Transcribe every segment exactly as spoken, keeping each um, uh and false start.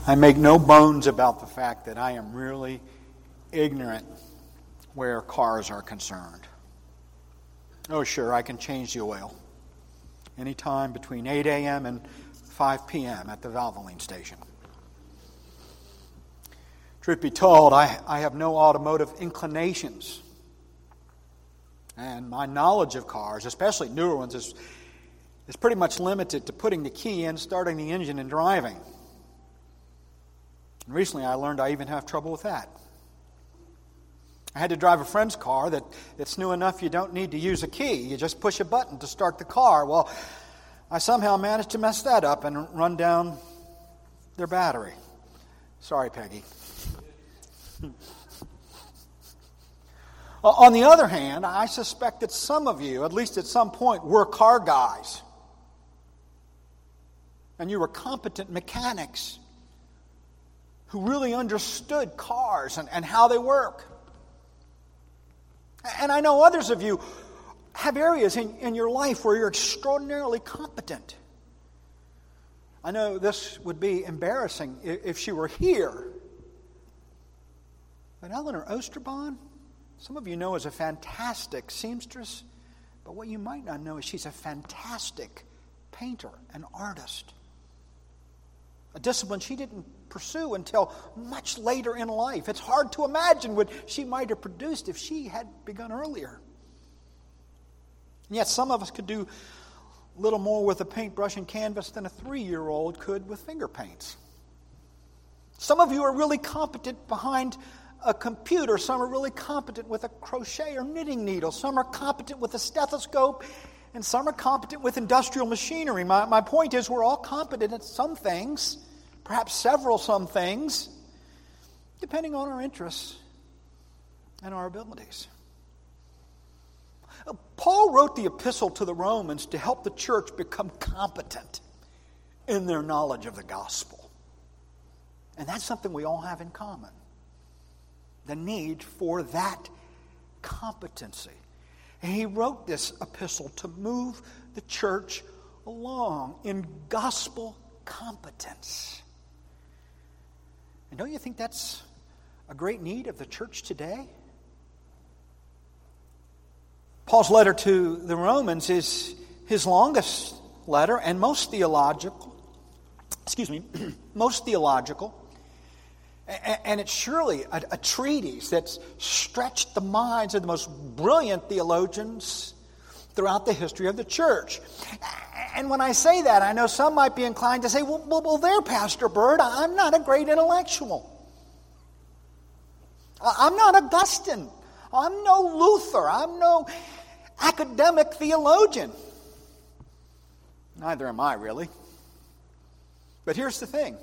I make no bones about the fact that I am really ignorant where cars are concerned. Oh, sure, I can change the oil anytime between eight a.m. and five p.m. at the Valvoline station. Truth be told, I, I have no automotive inclinations. And my knowledge of cars, especially newer ones, is, is pretty much limited to putting the key in, starting the engine, and driving. And recently I learned I even have trouble with that. I had to drive a friend's car that, that's new enough you don't need to use a key. You just push a button to start the car. Well, I somehow managed to mess that up and run down their battery. Sorry, Peggy. On the other hand, I suspect that some of you, at least at some point, were car guys. And you were competent mechanics who really understood cars and, and how they work. And I know others of you have areas in, in your life where you're extraordinarily competent. I know this would be embarrassing if, if she were here. But Eleanor Osterbahn, some of you know, is a fantastic seamstress. But what you might not know is she's a fantastic painter and artist. A discipline she didn't pursue until much later in life. It's hard to imagine what she might have produced if she had begun earlier. And yet some of us could do little more with a paintbrush and canvas than a three-year-old could with finger paints. Some of you are really competent behind a computer. Some are really competent with a crochet or knitting needle. Some are competent with a stethoscope. And some are competent with industrial machinery. My, my point is, we're all competent at some things, perhaps several some things, depending on our interests and our abilities. Paul wrote the epistle to the Romans to help the church become competent in their knowledge of the gospel. And that's something we all have in common. The need for that competency. And he wrote this epistle to move the church along in gospel competence. And don't you think that's a great need of the church today? Paul's letter to the Romans is his longest letter and most theological. Excuse me, most theological. And it's surely a, a treatise that's stretched the minds of the most brilliant theologians throughout the history of the church. And when I say that, I know some might be inclined to say, well, well, well there, Pastor Bird, I'm not a great intellectual. I'm not Augustine. I'm no Luther. I'm no academic theologian. Neither am I, really. But here's the thing.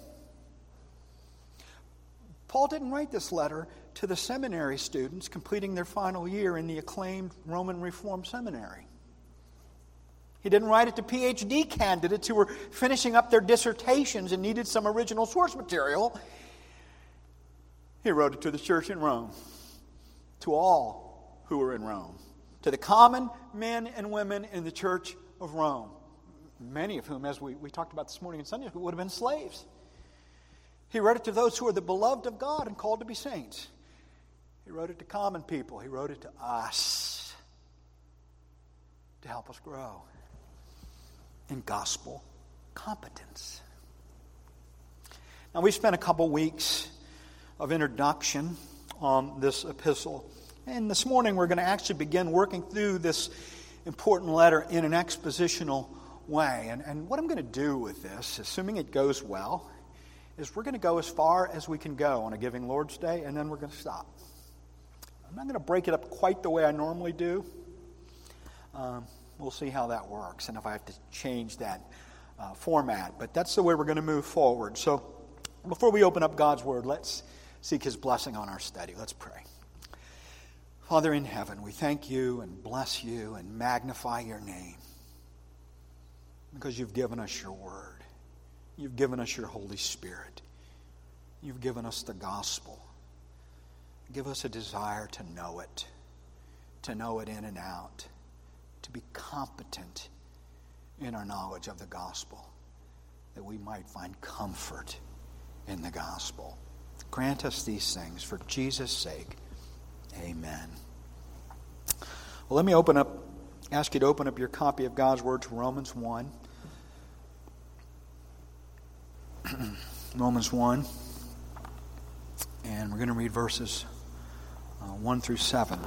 Paul didn't write this letter to the seminary students completing their final year in the acclaimed Roman Reformed Seminary. He didn't write it to P H D candidates who were finishing up their dissertations and needed some original source material. He wrote it to the church in Rome, to all who were in Rome, to the common men and women in the church of Rome, many of whom, as we, we talked about this morning in Sunday, would have been slaves. He wrote it to those who are the beloved of God and called to be saints. He wrote it to common people. He wrote it to us to help us grow in gospel competence. Now, we spent a couple weeks of introduction on this epistle. And this morning we're going to actually begin working through this important letter in an expositional way. And, and what I'm going to do with this, assuming it goes well, is we're going to go as far as we can go on a Giving Lord's Day, and then we're going to stop. I'm not going to break it up quite the way I normally do. Um, we'll see how that works, and if I have to change that uh, format. But that's the way we're going to move forward. So before we open up God's Word, let's seek His blessing on our study. Let's pray. Father in heaven, we thank you and bless you and magnify your name because you've given us your Word. You've given us your Holy Spirit. You've given us the gospel. Give us a desire to know it, to know it in and out, to be competent in our knowledge of the gospel, that we might find comfort in the gospel. Grant us these things for Jesus' sake. Amen. Well, let me open up, ask you to open up your copy of God's Word to Romans one. Romans one. And we're going to read verses uh, one through seven.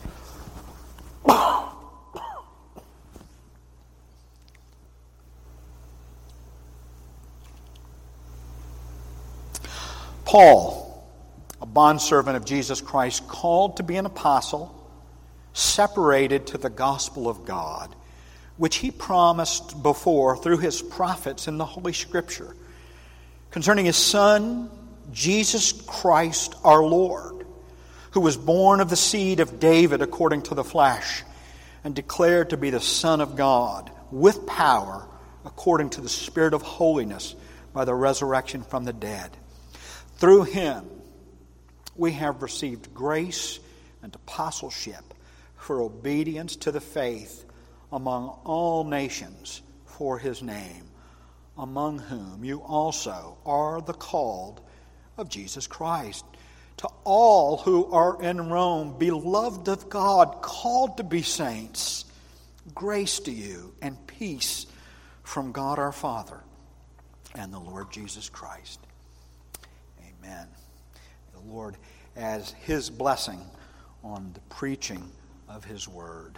Paul, a bondservant of Jesus Christ, called to be an apostle, separated to the gospel of God, which he promised before through his prophets in the Holy Scripture, concerning his Son, Jesus Christ our Lord, who was born of the seed of David according to the flesh, and declared to be the Son of God, with power, according to the Spirit of holiness, by the resurrection from the dead. Through him we have received grace and apostleship for obedience to the faith among all nations for his name, among whom you also are the called of Jesus Christ. To all who are in Rome, beloved of God, called to be saints, grace to you and peace from God our Father and the Lord Jesus Christ. Amen. The Lord as his blessing on the preaching of his word.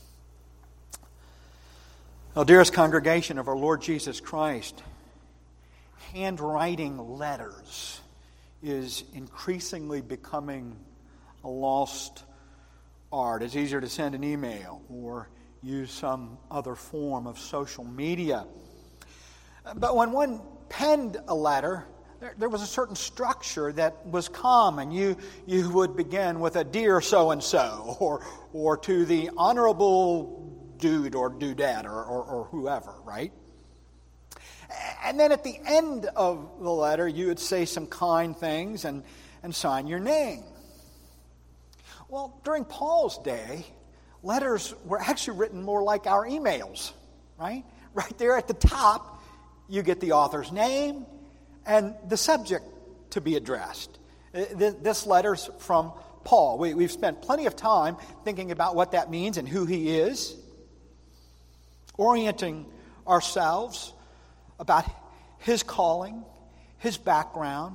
Now, dearest congregation of our Lord Jesus Christ, handwriting letters is increasingly becoming a lost art. It's easier to send an email or use some other form of social media. But when one penned a letter, there, there was a certain structure that was common. You you would begin with a dear so-and-so, or or to the honorable dude or dudette or, or, or whoever, right? And then at the end of the letter, you would say some kind things and, and sign your name. Well, during Paul's day, letters were actually written more like our emails, right? Right there at the top, you get the author's name and the subject to be addressed. This letter's from Paul. We, we've spent plenty of time thinking about what that means and who he is, orienting ourselves about his calling, his background.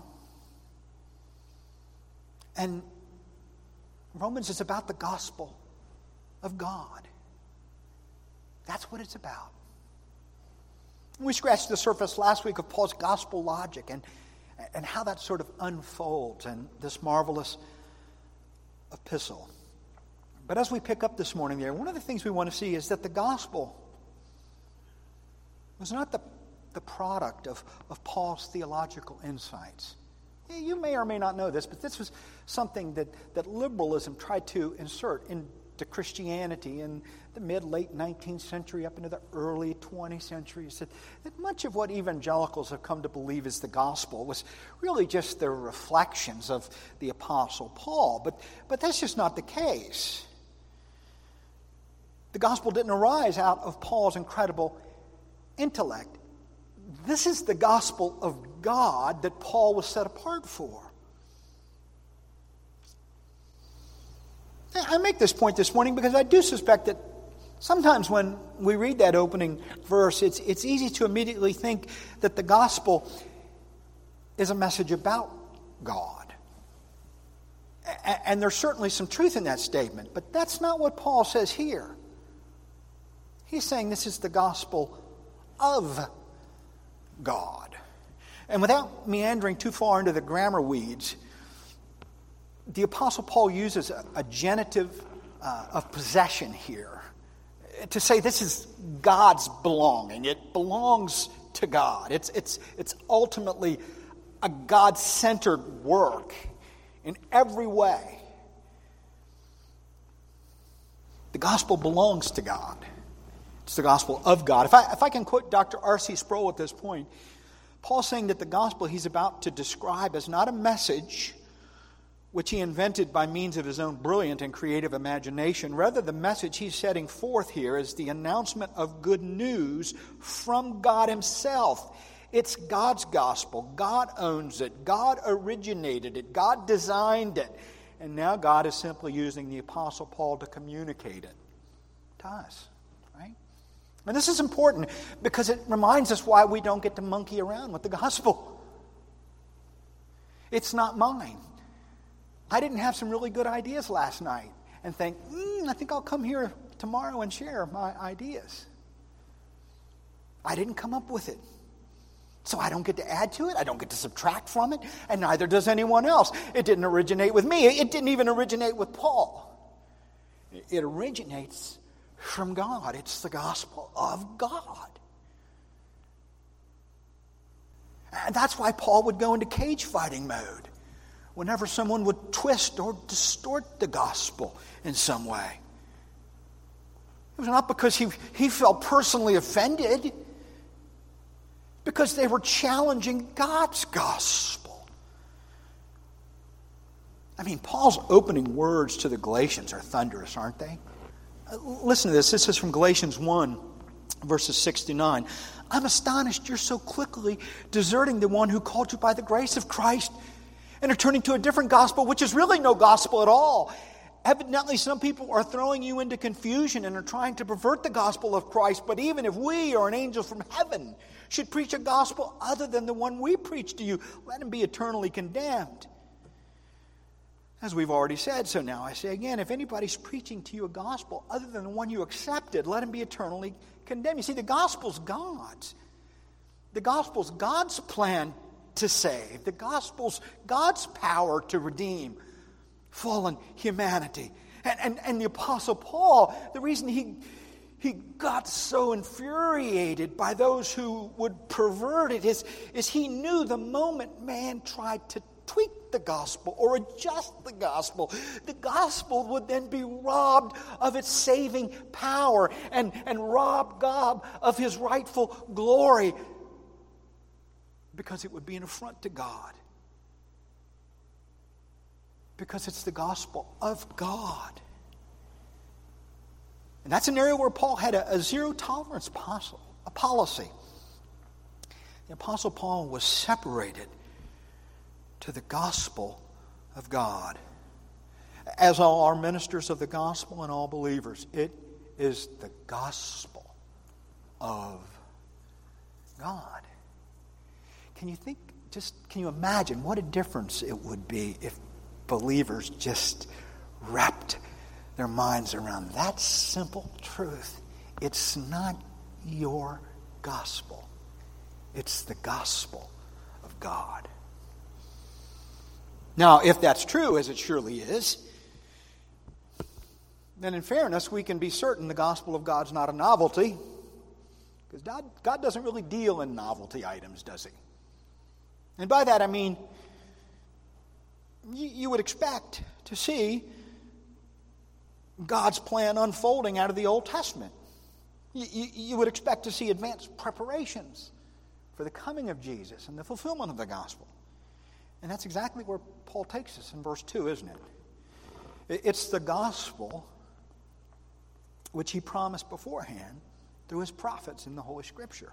And Romans is about the gospel of God. That's what it's about. We scratched the surface last week of Paul's gospel logic and, and how that sort of unfolds in this marvelous epistle. But as we pick up this morning there, one of the things we want to see is that the gospel was not the, the product of, of Paul's theological insights. You may or may not know this, but this was something that, that liberalism tried to insert into Christianity in the mid-late nineteenth century up into the early twentieth century. That, that much of what evangelicals have come to believe is the gospel was really just the reflections of the Apostle Paul. But, but that's just not the case. The gospel didn't arise out of Paul's incredible intellect. This is the gospel of God that Paul was set apart for. I make this point this morning because I do suspect that sometimes when we read that opening verse, it's, it's easy to immediately think that the gospel is a message about God. A- and there's certainly some truth in that statement, but that's not what Paul says here. He's saying this is the gospel of God. And without meandering too far into the grammar weeds, the Apostle Paul uses a, a genitive uh, of possession here to say this is God's belonging. It belongs to God. It's, it's, it's ultimately a God-centered work in every way. The gospel belongs to God. It's the gospel of God. If I, if I can quote Doctor R C Sproul at this point, Paul's saying that the gospel he's about to describe is not a message which he invented by means of his own brilliant and creative imagination. Rather, the message he's setting forth here is the announcement of good news from God himself. It's God's gospel. God owns it. God originated it. God designed it. And now God is simply using the Apostle Paul to communicate it to us. Right? And this is important because it reminds us why we don't get to monkey around with the gospel. It's not mine. I didn't have some really good ideas last night and think, mm, I think I'll come here tomorrow and share my ideas. I didn't come up with it. So I don't get to add to it. I don't get to subtract from it. And neither does anyone else. It didn't originate with me. It didn't even originate with Paul. It originates from God. It's the gospel of God. And that's why Paul would go into cage fighting mode whenever someone would twist or distort the gospel in some way. It was not because he, he felt personally offended, because they were challenging God's gospel. I mean, Paul's opening words to the Galatians are thunderous, aren't they? Listen to this. This is from Galatians one, verses six to nine. I'm astonished you're so quickly deserting the one who called you by the grace of Christ and are turning to a different gospel, which is really no gospel at all. Evidently, some people are throwing you into confusion and are trying to pervert the gospel of Christ. But even if we or an angel from heaven should preach a gospel other than the one we preach to you, let him be eternally condemned. As we've already said, so now I say again, if anybody's preaching to you a gospel other than the one you accepted, let him be eternally condemned. You see, the gospel's God's. The gospel's God's plan to save. The gospel's God's power to redeem fallen humanity. And, and, and the Apostle Paul, the reason he, he got so infuriated by those who would pervert it is, is he knew the moment man tried to tweak the gospel or adjust the gospel, the gospel would then be robbed of its saving power and, and rob God of his rightful glory, because it would be an affront to God. Because it's the gospel of God. And that's an area where Paul had a, a zero tolerance a policy. The Apostle Paul was separated to the gospel of God. As all our ministers of the gospel and all believers, it is the gospel of God. Can you think, just can you imagine what a difference it would be if believers just wrapped their minds around that simple truth? It's not your gospel. It's the gospel of God. Now, if that's true, as it surely is, then in fairness, we can be certain the gospel of God's not a novelty, because God, God doesn't really deal in novelty items, does he? And by that I mean, you, you would expect to see God's plan unfolding out of the Old Testament. You, you, you would expect to see advanced preparations for the coming of Jesus and the fulfillment of the gospel. And that's exactly where Paul takes us in verse two, isn't it? It's the gospel which he promised beforehand through his prophets in the Holy Scripture.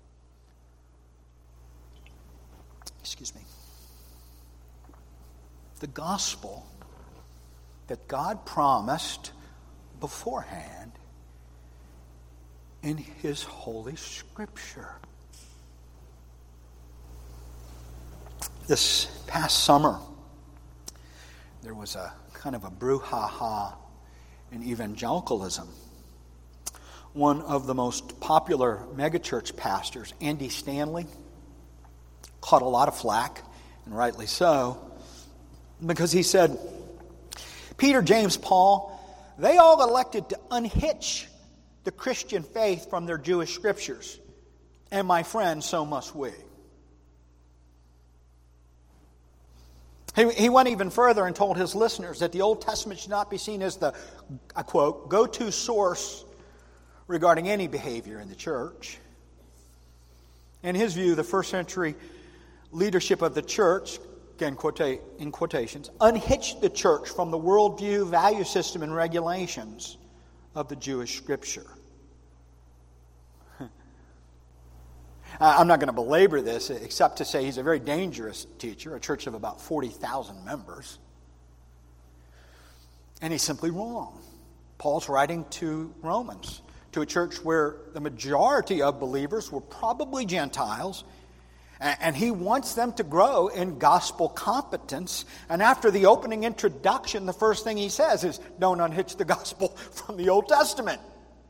Excuse me. The gospel that God promised beforehand in his Holy Scripture. This past summer, there was a kind of a brouhaha in evangelicalism. One of the most popular megachurch pastors, Andy Stanley, caught a lot of flack, and rightly so, because he said, Peter, James, Paul, they all elected to unhitch the Christian faith from their Jewish scriptures. And my friend, so must we. He, he went even further and told his listeners that the Old Testament should not be seen as the, I quote, go-to source regarding any behavior in the church. In his view, the first century leadership of the church, again quote, in quotations, unhitched the church from the worldview, value system, and regulations of the Jewish scripture. I'm not going to belabor this except to say he's a very dangerous teacher, a church of about forty thousand members. And he's simply wrong. Paul's writing to Romans, to a church where the majority of believers were probably Gentiles, and he wants them to grow in gospel competence. And after the opening introduction, the first thing he says is, don't unhitch the gospel from the Old Testament.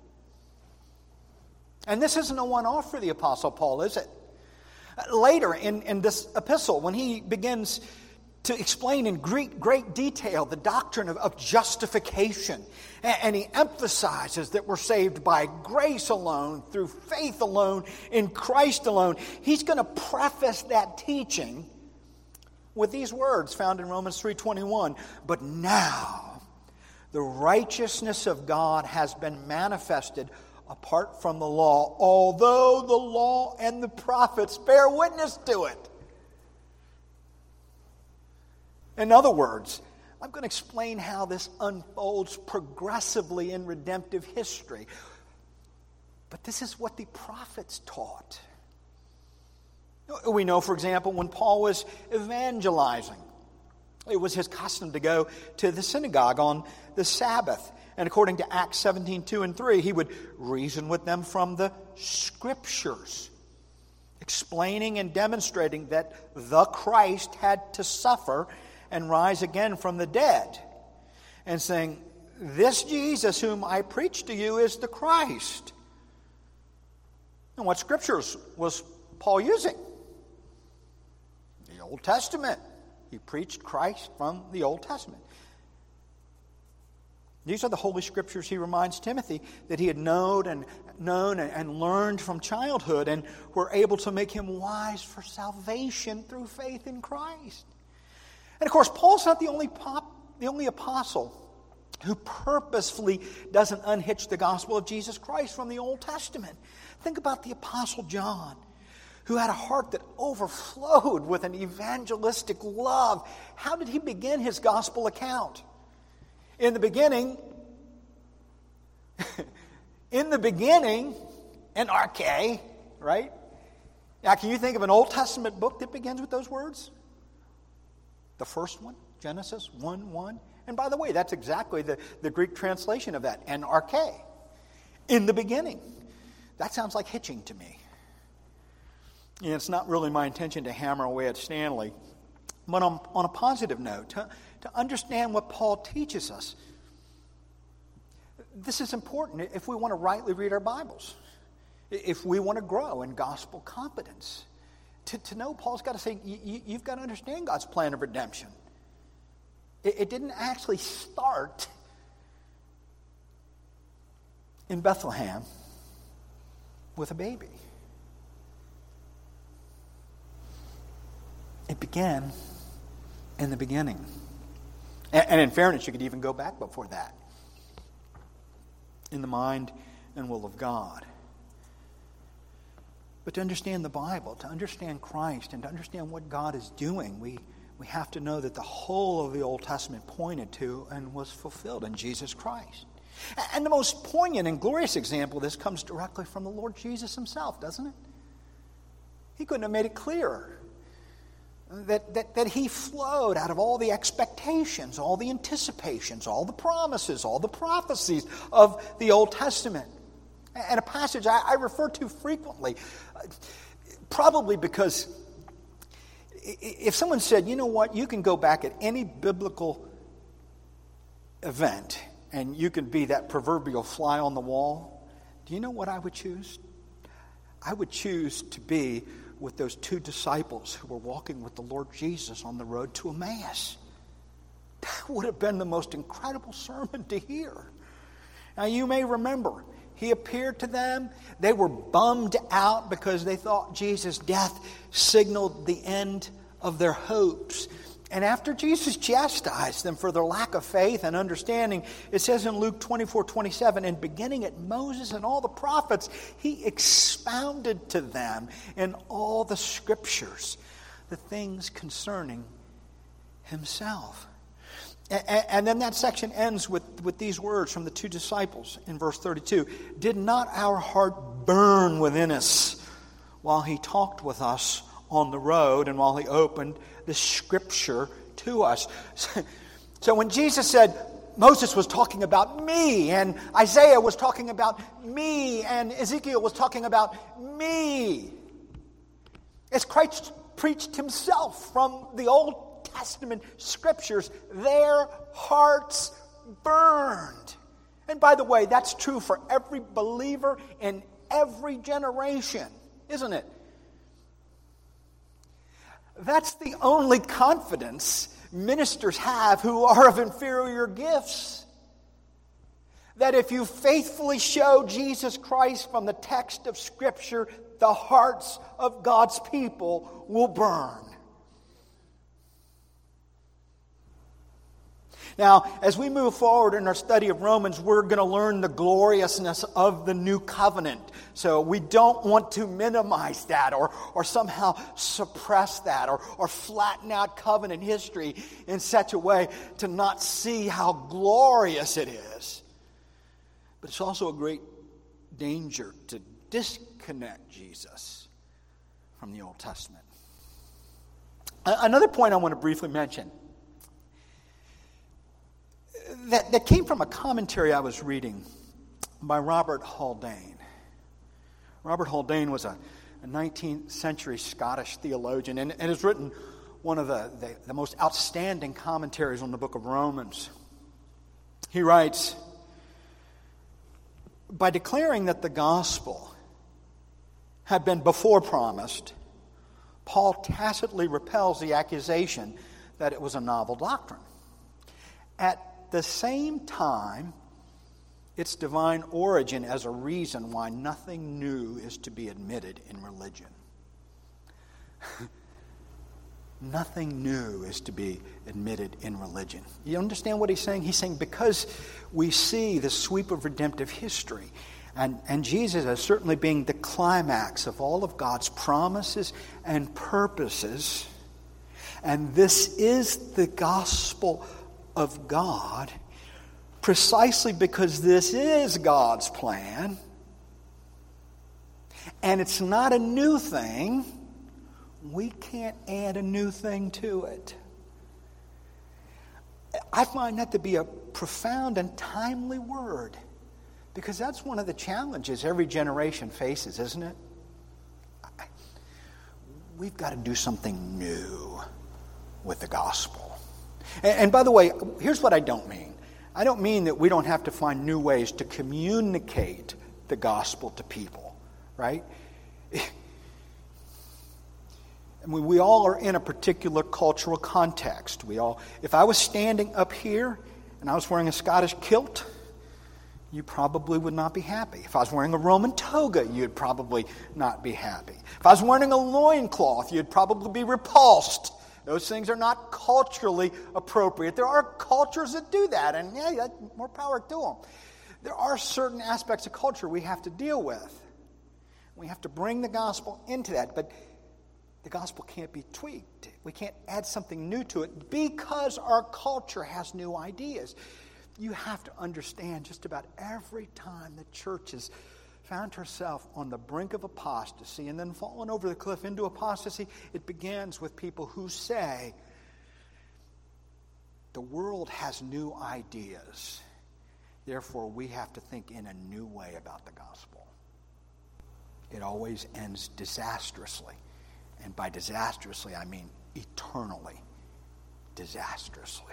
And this isn't a one-off for the Apostle Paul, is it? Later in, in this epistle, when he begins to explain in great, great detail the doctrine of, of justification, and, and he emphasizes that we're saved by grace alone, through faith alone, in Christ alone, he's going to preface that teaching with these words found in Romans three twenty-one. But now, the righteousness of God has been manifested apart from the law, although the law and the prophets bear witness to it. In other words, I'm going to explain how this unfolds progressively in redemptive history. But this is what the prophets taught. We know, for example, when Paul was evangelizing, it was his custom to go to the synagogue on the Sabbath. And according to Acts seventeen, two and three, he would reason with them from the Scriptures, explaining and demonstrating that the Christ had to suffer and rise again from the dead, and saying, this Jesus whom I preach to you is the Christ. And what Scriptures was Paul using? The Old Testament. He preached Christ from the Old Testament. These are the Holy Scriptures, he reminds Timothy, that he had known and known and learned from childhood, and were able to make him wise for salvation through faith in Christ. And of course, Paul's not the only pop, the only apostle who purposefully doesn't unhitch the gospel of Jesus Christ from the Old Testament. Think about the Apostle John, who had a heart that overflowed with an evangelistic love. How did he begin his gospel account? In the beginning, in the beginning, an arche, right? Now, can you think of an Old Testament book that begins with those words? The first one, Genesis one one. And by the way, that's exactly the, the Greek translation of that, an arche. In the beginning. That sounds like hitching to me. And it's not really my intention to hammer away at Stanley. But on, on a positive note, to, to understand what Paul teaches us, this is important if we want to rightly read our Bibles, if we want to grow in gospel competence. To, to know, Paul's got to say, you, you've got to understand God's plan of redemption. It, it didn't actually start in Bethlehem with a baby. It began in the beginning. And, and in fairness, you could even go back before that. In the mind and will of God. But to understand the Bible, to understand Christ, and to understand what God is doing, we, we have to know that the whole of the Old Testament pointed to and was fulfilled in Jesus Christ. And the most poignant and glorious example of this comes directly from the Lord Jesus himself, doesn't it? He couldn't have made it clearer. That, that, that he flowed out of all the expectations, all the anticipations, all the promises, all the prophecies of the Old Testament. And a passage I, I refer to frequently, probably because if someone said, you know what, you can go back at any biblical event and you can be that proverbial fly on the wall, do you know what I would choose? I would choose to be with those two disciples who were walking with the Lord Jesus on the road to Emmaus. That would have been the most incredible sermon to hear. Now you may remember, he appeared to them. They were bummed out because they thought Jesus' death signaled the end of their hopes. And after Jesus chastised them for their lack of faith and understanding, it says in Luke twenty-four twenty-seven, and beginning at Moses and all the prophets, he expounded to them in all the Scriptures the things concerning himself. And then that section ends with, with these words from the two disciples in verse thirty-two. Did not our heart burn within us while he talked with us on the road and while he opened the Scripture to us. So when Jesus said, Moses was talking about me, and Isaiah was talking about me, and Ezekiel was talking about me, as Christ preached himself from the Old Testament Scriptures, their hearts burned. And by the way, that's true for every believer in every generation, isn't it? That's the only confidence ministers have who are of inferior gifts. That if you faithfully show Jesus Christ from the text of Scripture, the hearts of God's people will burn. Now, as we move forward in our study of Romans, we're going to learn the gloriousness of the new covenant. So we don't want to minimize that or, or somehow suppress that or, or flatten out covenant history in such a way to not see how glorious it is. But it's also a great danger to disconnect Jesus from the Old Testament. Another point I want to briefly mention That, that came from a commentary I was reading by Robert Haldane. Robert Haldane was a, a nineteenth century Scottish theologian and, and has written one of the, the, the most outstanding commentaries on the book of Romans. He writes, by declaring that the gospel had been before promised, Paul tacitly repels the accusation that it was a novel doctrine. At the same time, its divine origin as a reason why nothing new is to be admitted in religion. Nothing new is to be admitted in religion. You understand what he's saying? He's saying because we see the sweep of redemptive history, and, and Jesus as certainly being the climax of all of God's promises and purposes, and this is the gospel of God, precisely because this is God's plan, and it's not a new thing, we can't add a new thing to it. I find that to be a profound and timely word, because that's one of the challenges every generation faces, isn't it? We've got to do something new with the gospel. And by the way, here's what I don't mean. I don't mean that we don't have to find new ways to communicate the gospel to people, right? I mean, we all are in a particular cultural context. We all, if I was standing up here and I was wearing a Scottish kilt, you probably would not be happy. If I was wearing a Roman toga, you'd probably not be happy. If I was wearing a loincloth, you'd probably be repulsed. Those things are not culturally appropriate. There are cultures that do that, and yeah, more power to them. There are certain aspects of culture we have to deal with. We have to bring the gospel into that, but the gospel can't be tweaked. We can't add something new to it because our culture has new ideas. You have to understand just about every time the church has found herself on the brink of apostasy and then fallen over the cliff into apostasy, it begins with people who say, the world has new ideas, therefore we have to think in a new way about the gospel. It always ends disastrously. And by disastrously, I mean eternally disastrously.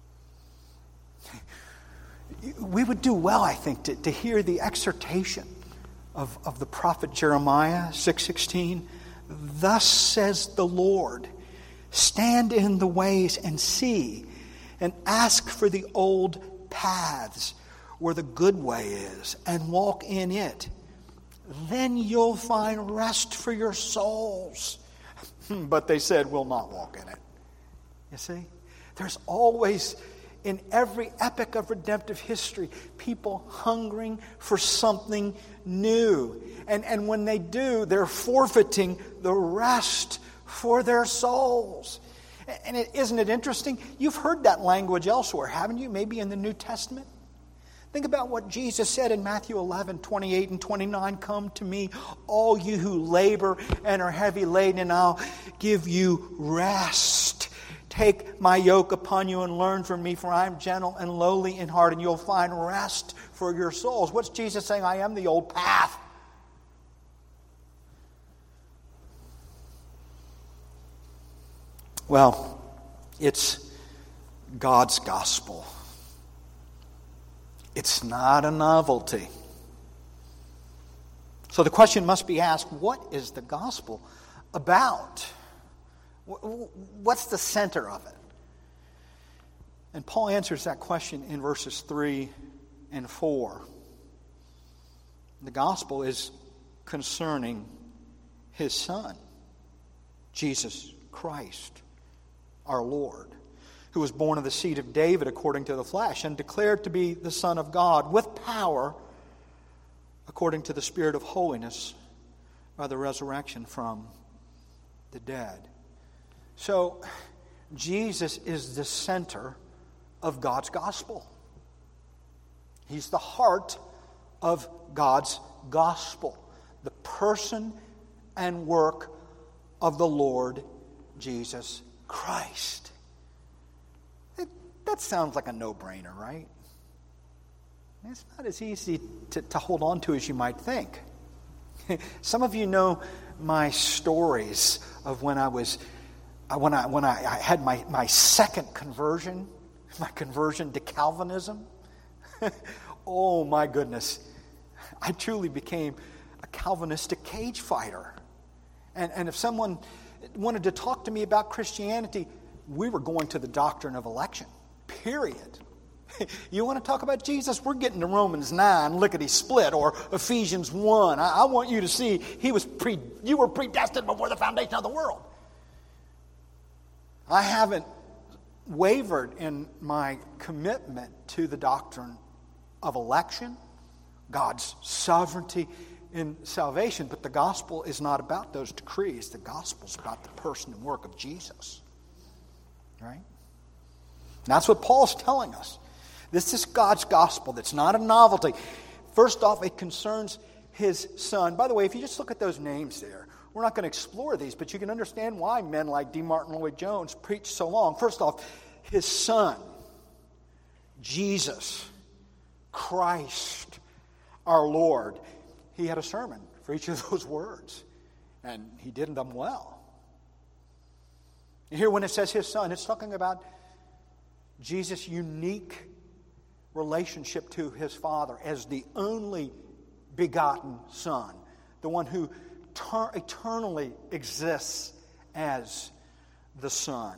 We would do well, I think, to, to hear the exhortation Of, of the prophet Jeremiah six sixteen. Thus says the Lord, stand in the ways and see, and ask for the old paths where the good way is, and walk in it. Then you'll find rest for your souls. But they said, we'll not walk in it. You see? There's always, in every epic of redemptive history, people hungering for something new. And, and when they do, they're forfeiting the rest for their souls. And it, isn't it interesting? You've heard that language elsewhere, haven't you? Maybe in the New Testament. Think about what Jesus said in Matthew eleven, twenty-eight and twenty-nine. Come to me, all you who labor and are heavy laden, and I'll give you rest. Take my yoke upon you and learn from me, for I am gentle and lowly in heart, and you'll find rest for your souls. What's Jesus saying? I am the old path. Well, it's God's gospel. It's not a novelty. So the question must be asked, what is the gospel about? What's the center of it? And Paul answers that question in verses three and four. The gospel is concerning his Son, Jesus Christ, our Lord, who was born of the seed of David according to the flesh, and declared to be the Son of God with power according to the Spirit of holiness by the resurrection from the dead. So, Jesus is the center of God's gospel. He's the heart of God's gospel. The person and work of the Lord Jesus Christ. It, that sounds like a no-brainer, right? It's not as easy to, to hold on to as you might think. Some of you know my stories of when I was, when I when I, I had my, my second conversion, my conversion to Calvinism. Oh my goodness. I truly became a Calvinistic cage fighter. And, and if someone wanted to talk to me about Christianity, we were going to the doctrine of election, period. You want to talk about Jesus? We're getting to Romans nine, lickety-split, or Ephesians one. I, I want you to see he was pre, you were predestined before the foundation of the world. I haven't wavered in my commitment to the doctrine of election, God's sovereignty in salvation, but the gospel is not about those decrees. The gospel is about the person and work of Jesus. Right? And that's what Paul's telling us. This is God's gospel. That's not a novelty. First off, it concerns his Son. By the way, if you just look at those names there, we're not going to explore these, but you can understand why men like D. Martin Lloyd-Jones preached so long. First off, his Son, Jesus Christ, our Lord. He had a sermon for each of those words, and he did them well. And here when it says his Son, it's talking about Jesus' unique relationship to his Father as the only begotten Son, the one who ter- eternally exists as the Son.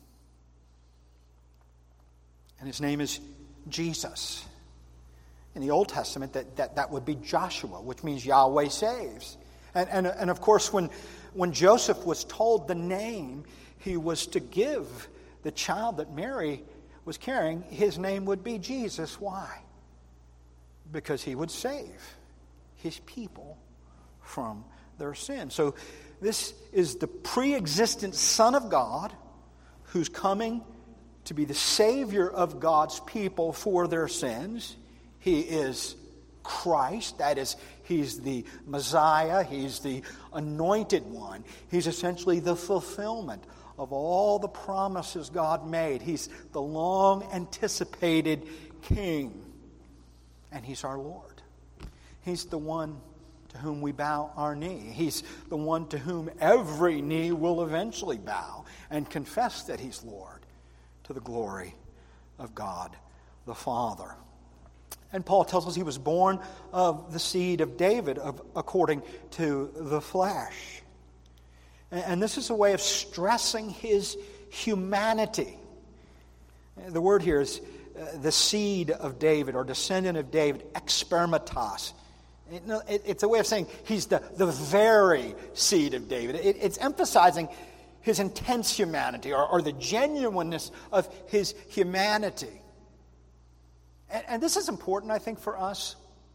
And his name is Jesus. In the Old Testament, that, that, that would be Joshua, which means Yahweh saves. And, and, and of course, when, when Joseph was told the name he was to give the child that Mary was carrying, his name would be Jesus. Why? Because he would save his people from their sin. So this is the pre-existent Son of God who's coming to be the Savior of God's people for their sins. He is Christ. That is, he's the Messiah. He's the anointed one. He's essentially the fulfillment of all the promises God made. He's the long-anticipated King. And he's our Lord. He's the one to whom we bow our knee. He's the one to whom every knee will eventually bow and confess that he's Lord, to the glory of God the Father. And Paul tells us he was born of the seed of David of, according to the flesh. And this is a way of stressing his humanity. The word here is uh, the seed of David or descendant of David, expermatos. It, it, it's a way of saying he's the, the very seed of David. It, it's emphasizing his intense humanity or, or the genuineness of his humanity. And, and this is important, I think, for us.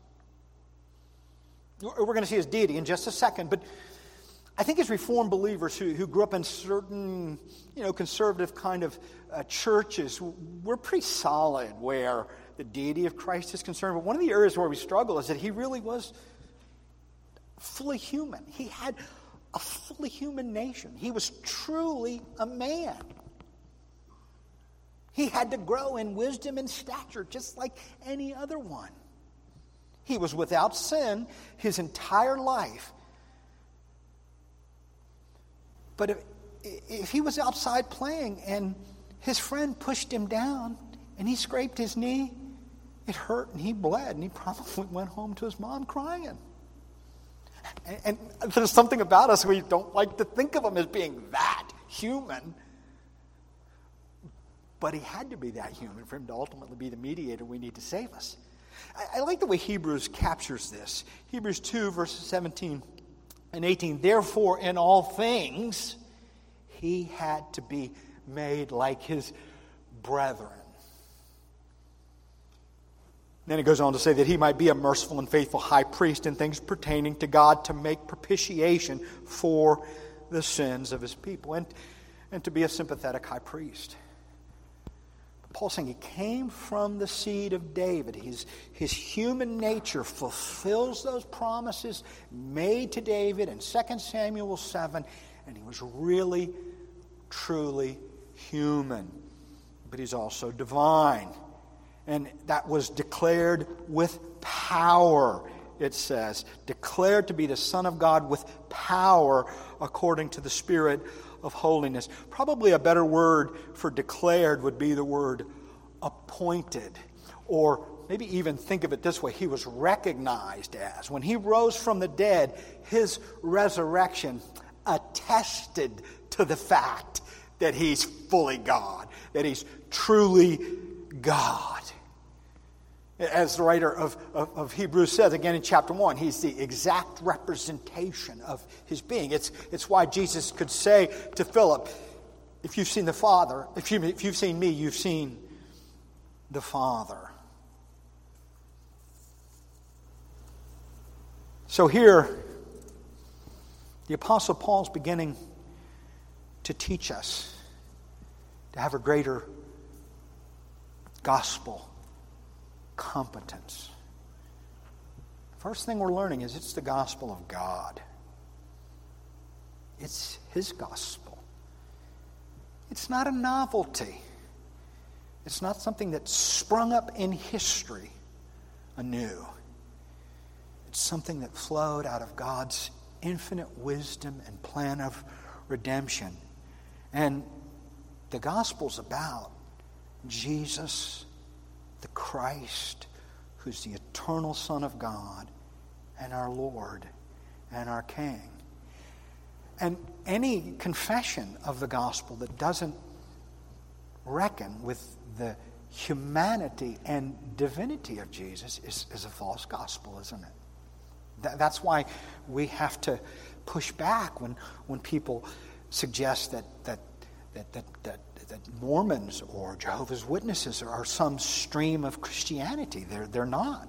We're going to see his deity in just a second, but I think as Reformed believers who, who grew up in certain, you know, conservative kind of uh, churches, we're pretty solid where the deity of Christ is concerned, but one of the areas where we struggle is that he really was fully human. He had a fully human nation. He was truly a man. He had to grow in wisdom and stature just like any other one. He was without sin his entire life. But if, if he was outside playing and his friend pushed him down and he scraped his knee, it hurt and he bled and he probably went home to his mom crying. And, and there's something about us we don't like to think of him as being that human. But he had to be that human for him to ultimately be the mediator we need to save us. I, I like the way Hebrews captures this. Hebrews two, verses seventeen and eighteen. Therefore, in all things, he had to be made like his brethren. Then it goes on to say that he might be a merciful and faithful high priest in things pertaining to God to make propitiation for the sins of his people and, and to be a sympathetic high priest. Paul's saying he came from the seed of David. His, his human nature fulfills those promises made to David in Second Samuel seven, and he was really, truly human. But he's also divine. And that was declared with power, it says. Declared to be the Son of God with power according to the Spirit of holiness. Probably a better word for declared would be the word appointed. Or maybe even think of it this way. He was recognized as. When he rose from the dead, his resurrection attested to the fact that he's fully God. That he's truly God. As the writer of, of, of Hebrews says again in chapter one, he's the exact representation of his being. It's, it's why Jesus could say to Philip, if you've seen the Father, if, you, if you've seen me, you've seen the Father. So here, the Apostle Paul's beginning to teach us to have a greater gospel competence. First thing we're learning is it's the gospel of God. It's his gospel. It's not a novelty. It's not something that sprung up in history anew. It's something that flowed out of God's infinite wisdom and plan of redemption. And the gospel's about Jesus, the Christ, who's the eternal Son of God and our Lord and our King. And any confession of the gospel that doesn't reckon with the humanity and divinity of Jesus is, is a false gospel, isn't it? That, that's why we have to push back when, when people suggest that that that that, that that Mormons or Jehovah's Witnesses are some stream of Christianity. They're, they're not.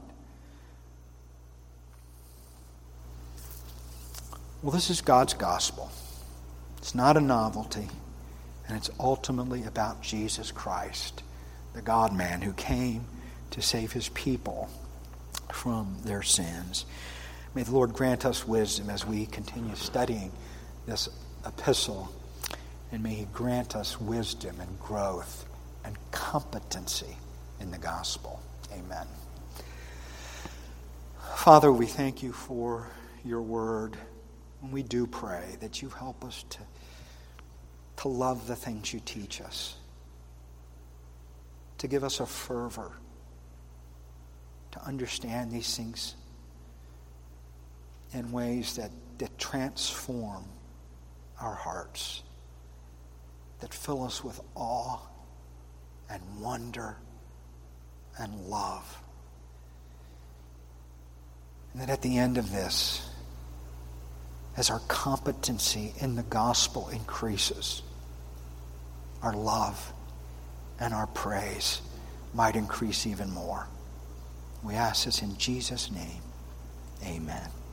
Well, this is God's gospel. It's not a novelty, and it's ultimately about Jesus Christ, the God-man who came to save his people from their sins. May the Lord grant us wisdom as we continue studying this epistle. And may he grant us wisdom and growth and competency in the gospel. Amen. Father, we thank you for your word. And we do pray that you help us to, to love the things you teach us. To give us a fervor to understand these things in ways that, that transform our hearts. That fill us with awe and wonder and love. And that at the end of this, as our competency in the gospel increases, our love and our praise might increase even more. We ask this in Jesus' name. Amen.